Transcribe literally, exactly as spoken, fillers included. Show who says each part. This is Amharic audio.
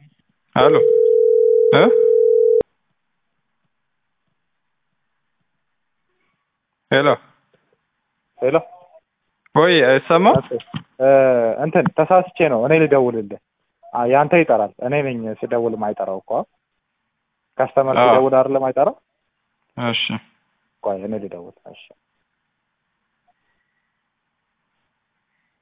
Speaker 1: አሎ እ ሄሎ
Speaker 2: ሄሎ
Speaker 1: ወይ አይሰማ
Speaker 2: እንትን ተሳስቼ ነው እኔ ልደውልልህ። ያንተ ይጠራል። እኔ ነኝ ስደውል ማይጠራው እኮ ከስተመር ሲደውል አይደለም አይጠራው።
Speaker 1: እሺ
Speaker 2: ቆይ እኔ ልደውል። እሺ